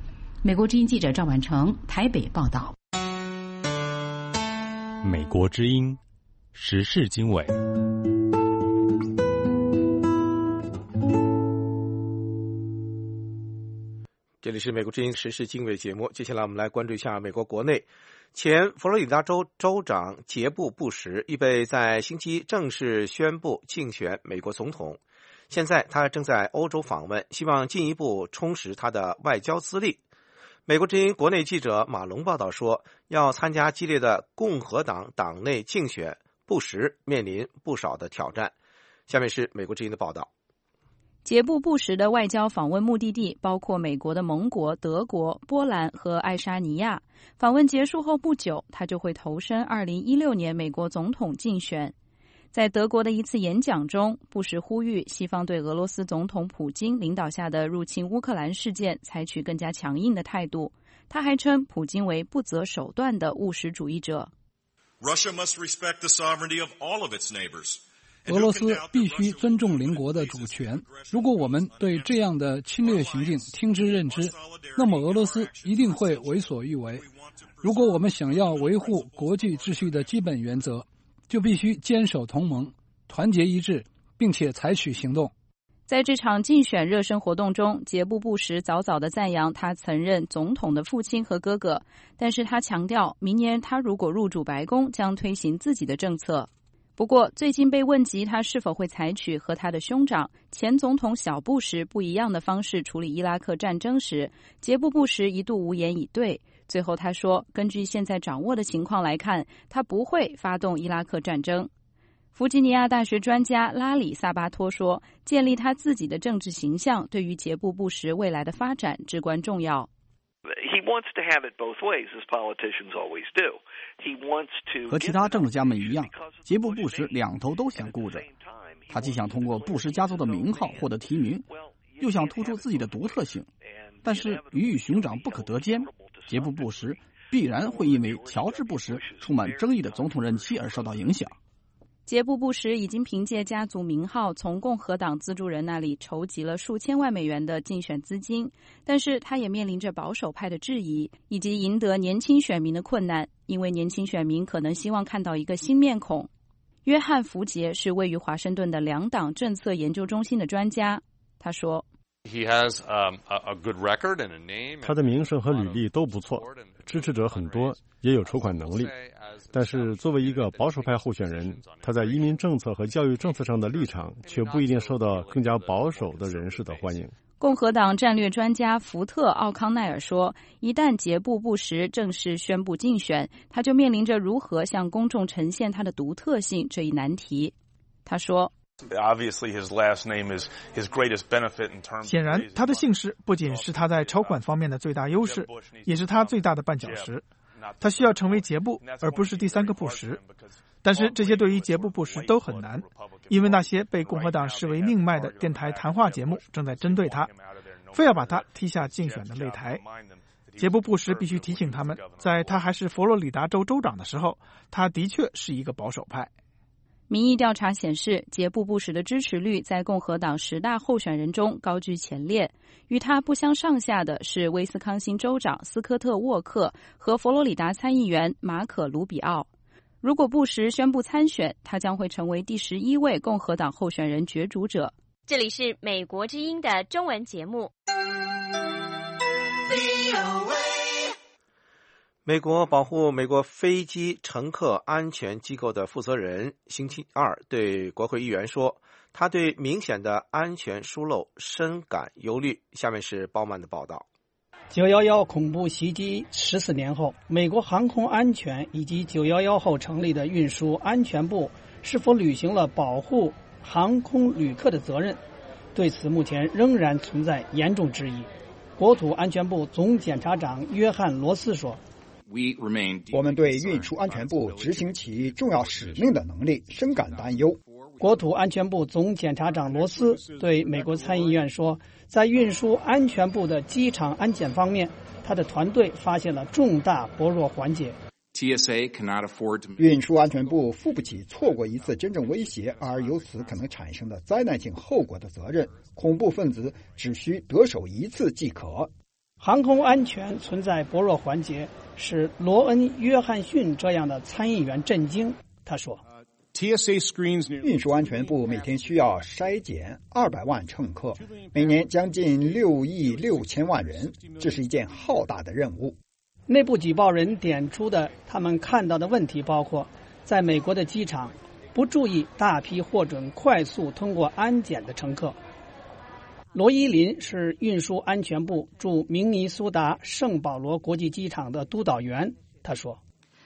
美国之音记者赵婉成台北报道。 美国之音时事经纬。 这里是美国之音时事经纬节目，接下来我们来关注一下美国国内。前佛罗里达州州长杰布·布什预备在星期一正式宣布竞选美国总统，现在他正在欧洲访问，希望进一步充实他的外交资历。美国之音国内记者马龙报道说，要参加激烈的共和党党内竞选，布什面临不少的挑战。下面是美国之音的报道。 杰布·布什的外交访问目的地包括美国的盟国德国、波兰和爱沙尼亚。访问结束后不久，他就会投身2016年美国总统竞选。在德国的一次演讲中，布什呼吁西方对俄罗斯总统普京领导下的入侵乌克兰事件采取更加强硬的态度。他还称普京为不择手段的务实主义者。 Russia must respect the sovereignty of all of its neighbors. 俄罗斯必须尊重邻国的主权。如果我们对这样的侵略行径听之任之，那么俄罗斯一定会为所欲为。如果我们想要维护国际秩序的基本原则，就必须坚守同盟，团结一致，并且采取行动。 在这场竞选热身活动中，杰布·布什早早地赞扬他曾任总统的父亲和哥哥，但是他强调，明年他如果入主白宫，将推行自己的政策。不过，最近被问及他是否会采取和他的兄长前总统小布什不一样的方式处理伊拉克战争时，杰布·布什一度无言以对。最后他说，根据现在掌握的情况来看，他不会发动伊拉克战争。弗吉尼亚大学专家拉里·萨巴托说，建立他自己的政治形象对于杰布·布什未来的发展至关重要。 He wants to have it both ways, as politicians always do. He wants to 和其他政治家们一样，杰布·布什两头都想顾着。他既想通过布什家族的名号获得提名，又想突出自己的独特性。但是鱼与熊掌不可得兼，杰布·布什必然会因为乔治·布什充满争议的总统任期而受到影响。 杰布·布什已经凭借家族名号从共和党资助人那里筹集了数千万美元的竞选资金，但是他也面临着保守派的质疑，以及赢得年轻选民的困难，因为年轻选民可能希望看到一个新面孔。约翰·福杰是位于华盛顿的两党政策研究中心的专家，他说他的名声和履历都不错，支持者很多，也有筹款能力。但是作为一个保守派候选人，他在移民政策和教育政策上的立场却不一定受到更加保守的人士的欢迎。 共和党战略专家福特·奥康奈尔说，一旦杰布·布什正式宣布竞选，他就面临着如何向公众呈现他的独特性这一难题。他说， 显然，他的姓氏不仅是他在筹款方面的最大优势，也是他最大的绊脚石。他需要成为杰布，而不是第三个布什。但是这些对于杰布·布什都很难，因为那些被共和党视为命脉的电台谈话节目正在针对他，非要把他踢下竞选的擂台。杰布·布什必须提醒他们，在他还是佛罗里达州州长的时候，他的确是一个保守派。 民意调查显示，杰布·布什的支持率在共和党10大候选人中高居前列，与他不相上下的是威斯康星州长斯科特·沃克和佛罗里达参议员马可·卢比奥。如果布什宣布参选，他将会成为第11位共和党候选人角逐者。 这里是美国之音的中文节目。 美国保护美国飞机乘客安全机构的负责人星期二对国会议员说，他对明显的安全疏漏深感忧虑。下面是鲍曼的报道。 911恐怖袭击14年后，美国航空安全以及911后成立的运输安全部是否履行了保护航空旅客的责任，对此目前仍然存在严重质疑。国土安全部总检察长约翰·罗斯说， 我们对运输安全部执行其重要使命的能力深感担忧。 国土安全部总检察长罗斯对美国参议院说，在运输安全部的机场安检方面，他的团队发现了重大薄弱环节。 运输安全部负不起错过一次真正威胁而由此可能产生的灾难性后果的责任。恐怖分子只需得手一次即可。 航空安全存在薄弱环节，使罗恩·约翰逊这样的参议员震惊。他说， 运输安全部每天需要筛检200万乘客，每年将近6亿6千万人，这是一件浩大的任务。 内部举报人点出的他们看到的问题包括，在美国的机场不注意大批获准快速通过安检的乘客。罗伊林是运输安全部驻明尼苏达圣保罗国际机场的督导员，他说，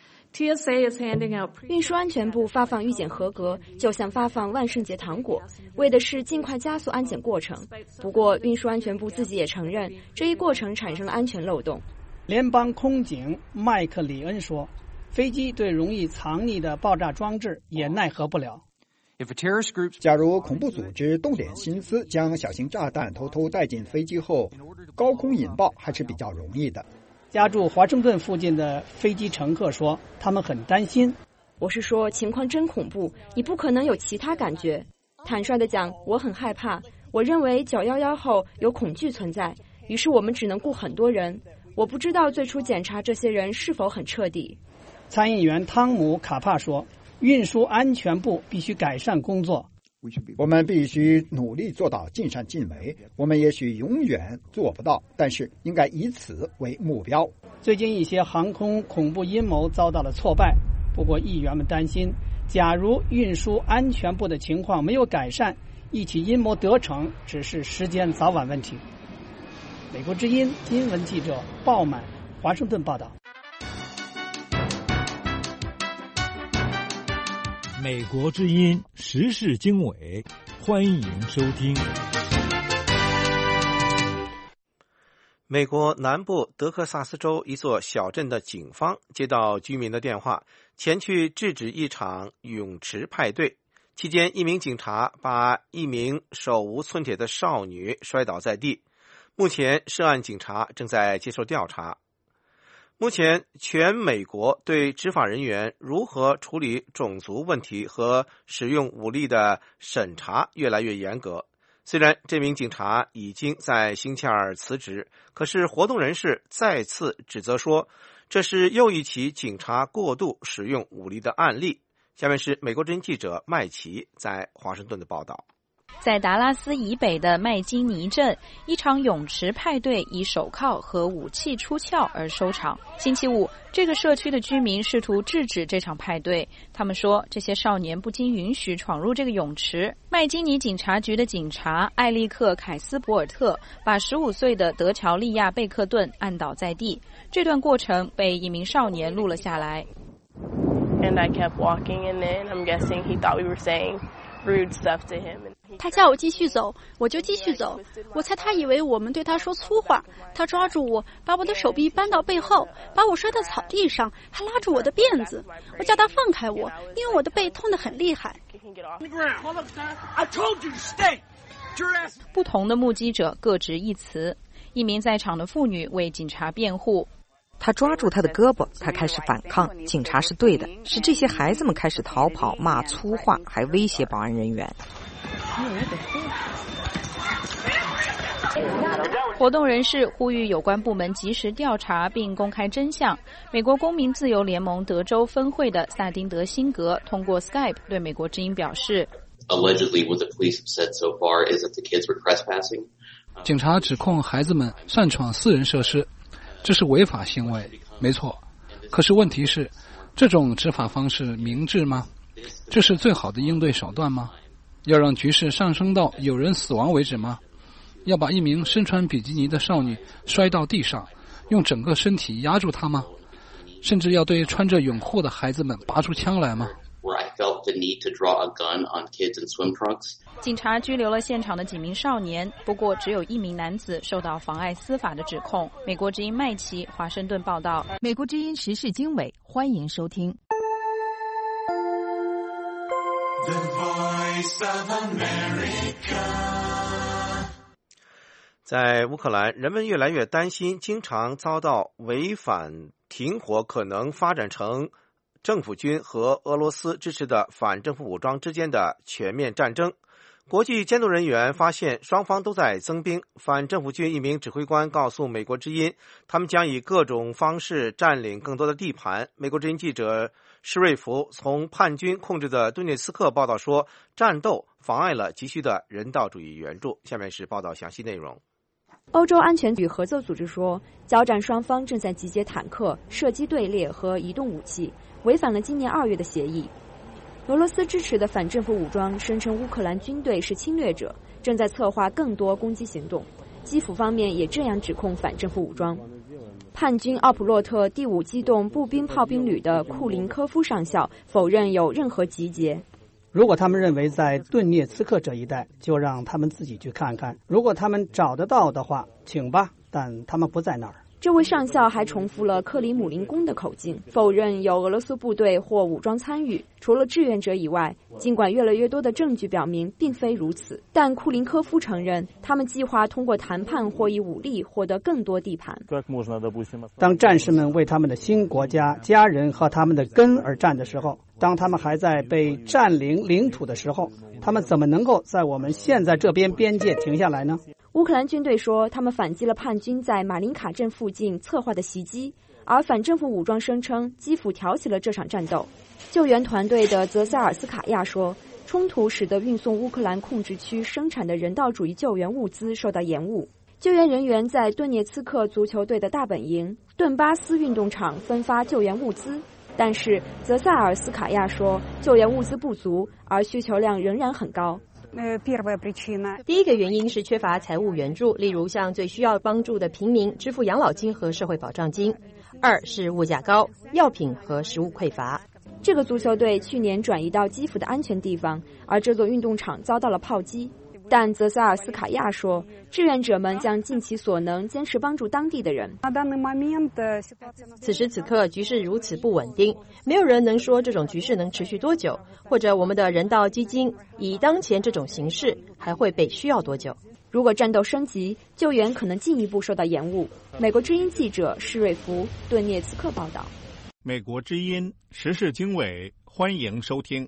运输安全部发放预检合格，就像发放万圣节糖果，为的是尽快加速安检过程。不过，运输安全部自己也承认，这一过程产生了安全漏洞。 联邦空警麦克里恩说，飞机对容易藏匿的爆炸装置也奈何不了。 假如恐怖组织动点心思，将小型炸弹偷偷带进飞机后，高空引爆还是比较容易的。 家住华盛顿附近的飞机乘客说，他们很担心。 我是说，情况真恐怖，你不可能有其他感觉。坦率地讲，我很害怕。我认为911后有恐惧存在，于是我们只能雇很多人。我不知道最初检查这些人是否很彻底。 参议员汤姆·卡帕说，运输安全部必须改善工作。 我们必须努力做到尽善尽美，我们也许永远做不到，但是应该以此为目标。 最近一些航空恐怖阴谋遭到了挫败，不过议员们担心，假如运输安全部的情况没有改善，一起阴谋得逞只是时间早晚问题。美国之音新闻记者鲍满，华盛顿报道。 美国之音时事经纬，欢迎收听。 美国南部德克萨斯州一座小镇的警方接到居民的电话，前去制止一场泳池派对。期间，一名警察把一名手无寸铁的少女摔倒在地。目前，涉案警察正在接受调查。目前，全美国对执法人员如何处理种族问题和使用武力的审查越来越严格。虽然这名警察已经在星期二辞职，可是活动人士再次指责说，这是又一起警察过度使用武力的案例。下面是美国之音记者麦奇在华盛顿的报道。 在达拉斯以北的麦金尼镇，一场泳池派对以手铐和武器出鞘而收场。星期五，这个社区的居民试图制止这场派对。他们说，这些少年不经允许闯入这个泳池。麦金尼警察局的警察艾利克·凯斯博尔特把15岁的德乔利亚·贝克顿按倒在地。这段过程被一名少年录了下来。 And I kept walking, and then I'm guessing he thought we were saying rude stuff to him. 他叫我继续走，我就继续走。我猜他以为我们对他说粗话。他抓住我，把我的手臂扳到背后，把我摔到草地上，还拉住我的辫子。我叫他放开我，因为我的背痛得很厉害。 不同的目击者各执一词。一名在场的妇女为警察辩护。 他抓住他的胳膊，他开始反抗。警察是对的，是这些孩子们开始逃跑，骂粗话，还威胁保安人员。 活动人士呼吁有关部门及时调查并公开真相。美国公民自由联盟德州分会的萨丁德辛格通过 Skype 对美国之音表示 Allegedly, what the police have said so far is that the kids were trespassing. 警察指控孩子们擅闯私人设施，这是违法行为，没错。可是问题是，这种执法方式明智吗？这是最好的应对手段吗？要让局势上升到有人死亡为止吗？要把一名身穿比基尼的少女摔到地上，用整个身体压住她吗？甚至要对穿着泳裤的孩子们拔出枪来吗？ Where I felt the need to draw a gun on kids in swim trunks. 警察拘留了现场的几名少年，不过只有一名男子受到妨碍司法的指控。美国之音麦琪，华盛顿报道。 美国之音时事经纬，欢迎收听。 The Voice of America。 在乌克兰，人们越来越担心，经常遭到违反停火，可能发展成政府军和俄罗斯支持的反政府武装之间的全面战争。 国际监督人员发现双方都在增兵。反政府军一名指挥官告诉美国之音，他们将以各种方式占领更多的地盘。美国之音记者施瑞福从叛军控制的顿涅茨克报道说，战斗妨碍了急需的人道主义援助。下面是报道详细内容。 欧洲安全与合作组织说，交战双方正在集结坦克、射击队列和移动武器，违反了今年2月的协议。俄罗斯支持的反政府武装声称乌克兰军队是侵略者，正在策划更多攻击行动。基辅方面也这样指控反政府武装。叛军奥普洛特第5机动步兵炮兵旅的库林科夫上校否认有任何集结。 如果他们认为在顿涅茨克这一带，就让他们自己去看看。如果他们找得到的话，请吧，但他们不在那儿。 这位上校还重复了克里姆林宫的口径，否认有俄罗斯部队或武装参与。除了志愿者以外，尽管越来越多的证据表明并非如此，但库林科夫承认，他们计划通过谈判或以武力获得更多地盘。 当战士们为他们的新国家、家人和他们的根而战的时候，当他们还在被占领领土的时候，他们怎么能够在我们现在这边边界停下来呢？ 乌克兰军队说，他们反击了叛军在马林卡镇附近策划的袭击，而反政府武装声称基辅挑起了这场战斗。救援团队的泽塞尔斯卡亚说，冲突使得运送乌克兰控制区生产的人道主义救援物资受到延误。救援人员在顿涅茨克足球队的大本营顿巴斯运动场分发救援物资，但是泽塞尔斯卡亚说，救援物资不足，而需求量仍然很高。 第一个原因是缺乏财务援助，例如向最需要帮助的平民支付养老金和社会保障金。2是物价高，药品和食物匮乏。 这个足球队去年转移到基辅的安全地方，而这座运动场遭到了炮击。但泽塞尔斯卡亚说，志愿者们将尽其所能坚持帮助当地的人。 此时此刻局势如此不稳定，没有人能说这种局势能持续多久，或者我们的人道基金以当前这种形势还会被需要多久。 如果战斗升级，救援可能进一步受到延误。美国之音记者施瑞福，顿涅茨克报道。 美国之音时事经纬，欢迎收听。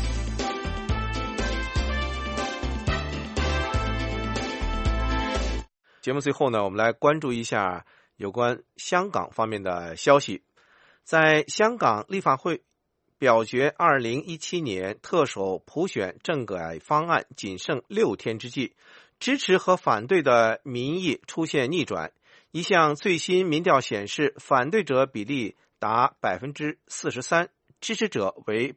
节目最后呢，我们来关注一下有关香港方面的消息。在香港立法会表决2017年特首普选政改方案仅剩6天之际，支持和反对的民意出现逆转。一项最新民调显示，反对者比例达 43%， 支持者为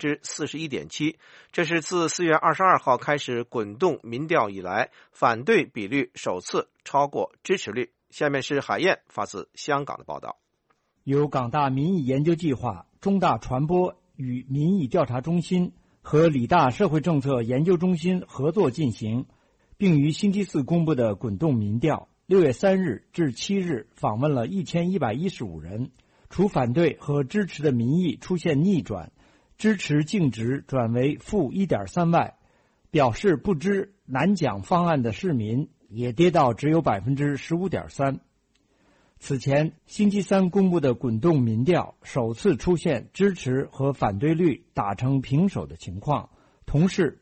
41.7%， 这是自4月22号开始滚动民调以来，反对比率首次超过支持率。下面是海燕发自香港的报道。 由港大民意研究计划、中大传播与民意调查中心和理大社会政策研究中心合作进行，并于星期四公布的滚动民调，6月3日至7日访问了1115人，除反对和支持的民意出现逆转，支持净值转为-1.3%外，表示不支南蒋方案的市民也跌到只有 15.3%。此前星期三公布的滚动民调首次出现支持和反对率打成平手的情况，同是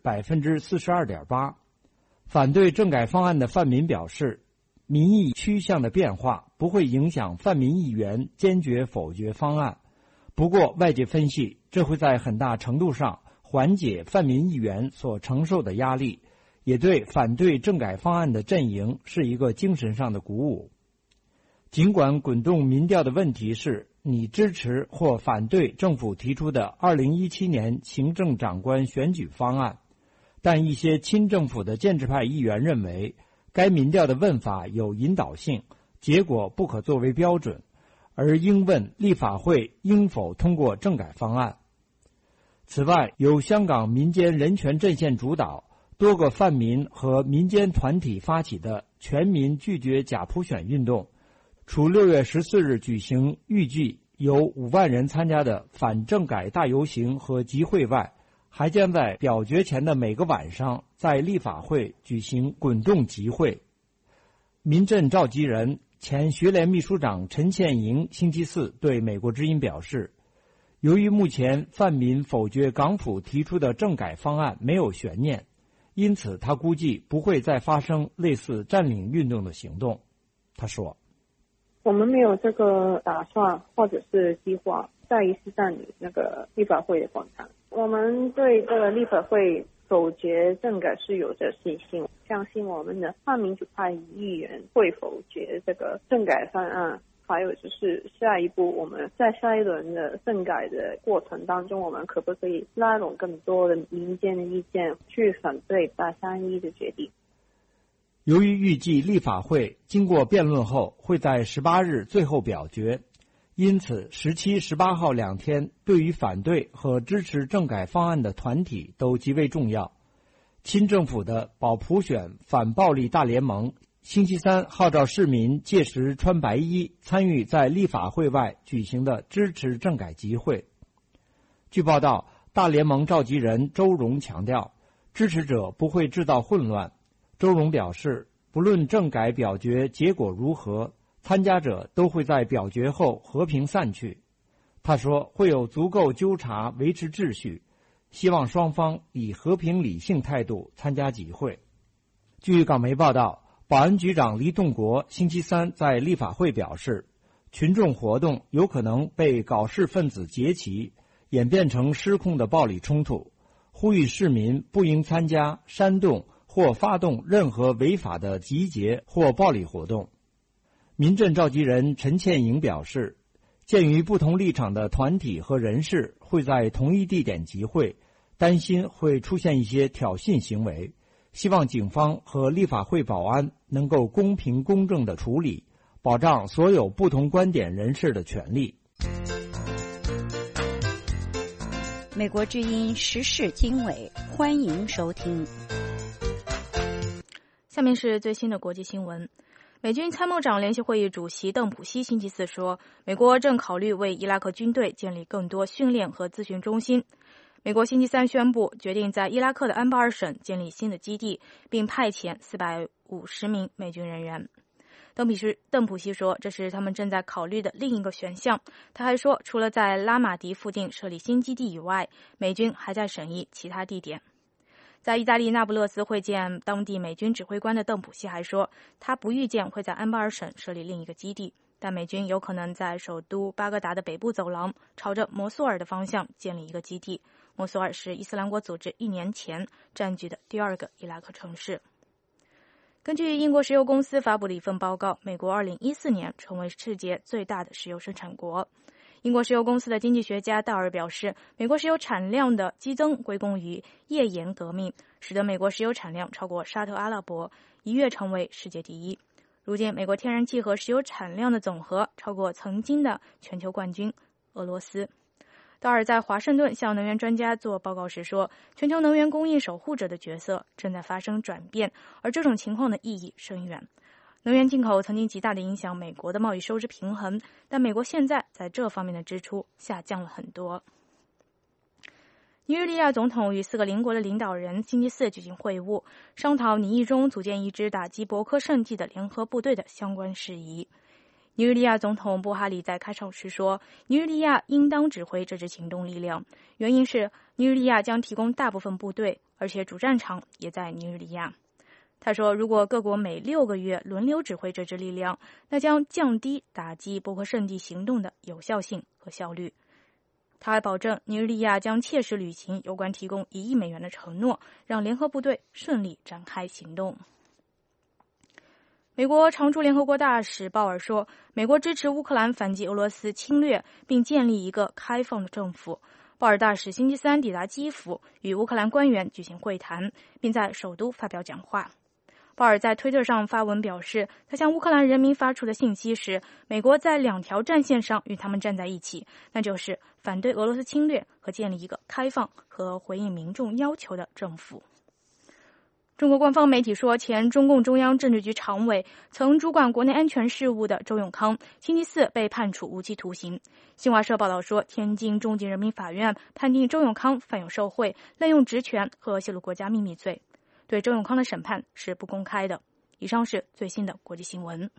42.8%。 反对政改方案的泛民表示，民意趋向的变化不会影响泛民议员坚决否决方案。不过外界分析，这会在很大程度上缓解泛民议员所承受的压力，也对反对政改方案的阵营是一个精神上的鼓舞。尽管滚动民调的问题是你支持或反对政府提出的2017年行政长官选举方案，但一些亲政府的建制派议员认为，该民调的问法有引导性，结果不可作为标准，而应问立法会应否通过政改方案。此外，由香港民间人权阵线主导，多个泛民和民间团体发起的全民拒绝假普选运动，除6月14日举行预计有5万人参加的反政改大游行和集会外，还将在表决前的每个晚上在立法会举行滚动集会。民阵召集人、前学联秘书长陈宪营星期四对美国之音表示，由于目前泛民否决港府提出的政改方案没有悬念， 因此他估计不会再发生类似占领运动的行动。他说， 我们没有这个打算或者是计划再一次占领那个立法会的广场。我们对这个立法会否决政改是有着信心，相信我们的泛民主派议员会否决这个政改方案。还有就是下一步，我们在下一轮的政改的过程当中，我们可不可以拉拢更多的民间的意见，去反对831的决定？ 由于预计立法会经过辩论后会在18日最后表决，因此17、18号2天对于反对和支持政改方案的团体都极为重要。亲政府的保普选反暴力大联盟星期三号召市民届时穿白衣参与在立法会外举行的支持政改集会。据报道，大联盟召集人周荣强调，支持者不会制造混乱。周荣表示，不论政改表决结果如何，参加者都会在表决后和平散去。他说，会有足够纠察维持秩序，希望双方以和平理性态度参加集会。据港媒报道，保安局长黎栋国星期三在立法会表示，群众活动有可能被搞事分子劫持，演变成失控的暴力冲突，呼吁市民不应参加、煽动或发动任何违法的集结或暴力活动。民阵召集人陈倩颖表示，鉴于不同立场的团体和人士会在同一地点集会，担心会出现一些挑衅行为，希望警方和立法会保安能够公平公正地处理，保障所有不同观点人士的权利。 美国之音时事经纬，欢迎收听。 下面是最新的国际新闻。美军参谋长联席会议主席邓普西星期四说，美国正考虑为伊拉克军队建立更多训练和咨询中心。美国星期三宣布决定在伊拉克的安巴尔省建立新的基地，并派遣450名美军人员。邓普西说，这是他们正在考虑的另一个选项。他还说，除了在拉马迪附近设立新基地以外，美军还在审议其他地点。在意大利那不勒斯会见当地美军指挥官的邓普西还说，他不预见会在安巴尔省设立另一个基地，但美军有可能在首都巴格达的北部走廊朝着摩苏尔的方向建立一个基地。摩苏尔是伊斯兰国组织1年前占据的第2个伊拉克城市。根据英国石油公司发布的一份报告，美国2014年成为世界最大的石油生产国。英国石油公司的经济学家道尔表示，美国石油产量的激增归功于页岩革命，使得美国石油产量超过沙特阿拉伯，一跃成为世界第一。如今，美国天然气和石油产量的总和超过曾经的全球冠军俄罗斯。道尔在华盛顿向能源专家做报告时说，全球能源供应守护者的角色正在发生转变，而这种情况的意义深远。能源进口曾经极大地影响美国的贸易收支平衡，但美国现在在这方面的支出下降了很多。尼日利亚总统与4个邻国的领导人星期四举行会晤，商讨拟议中组建一支打击博科圣地的联合部队的相关事宜。尼日利亚总统布哈里在开场时说，尼日利亚应当指挥这支行动力量，原因是尼日利亚将提供大部分部队，而且主战场也在尼日利亚。他说，如果各国每6个月轮流指挥这支力量，那将降低打击博科圣地行动的有效性和效率。他还保证，尼日利亚将切实履行有关提供1亿美元的承诺，让联合部队顺利展开行动。美国常驻联合国大使鲍尔说，美国支持乌克兰反击俄罗斯侵略，并建立一个开放的政府。鲍尔大使星期三抵达基辅，与乌克兰官员举行会谈，并在首都发表讲话。鲍尔在推特上发文表示，他向乌克兰人民发出的信息是，美国在2条战线上与他们站在一起，那就是反对俄罗斯侵略和建立一个开放和回应民众要求的政府。中国官方媒体说，前中共中央政治局常委、曾主管国内安全事务的周永康星期四被判处无期徒刑。新华社报道说，天津中级人民法院判定周永康犯有受贿、滥用职权和泄露国家秘密罪。对周永康的审判是不公开的。以上是最新的国际新闻。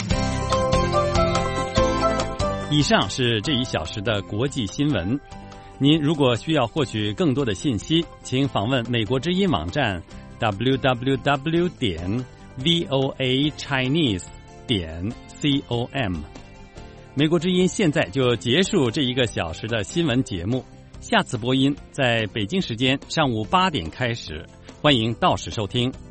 以上是这1小时的国际新闻。您如果需要获取更多的信息，请访问美国之音网站 www.voachinese.com。美国之音现在就结束这1个小时的新闻节目，下次播音在北京时间上午8点开始，欢迎到时收听。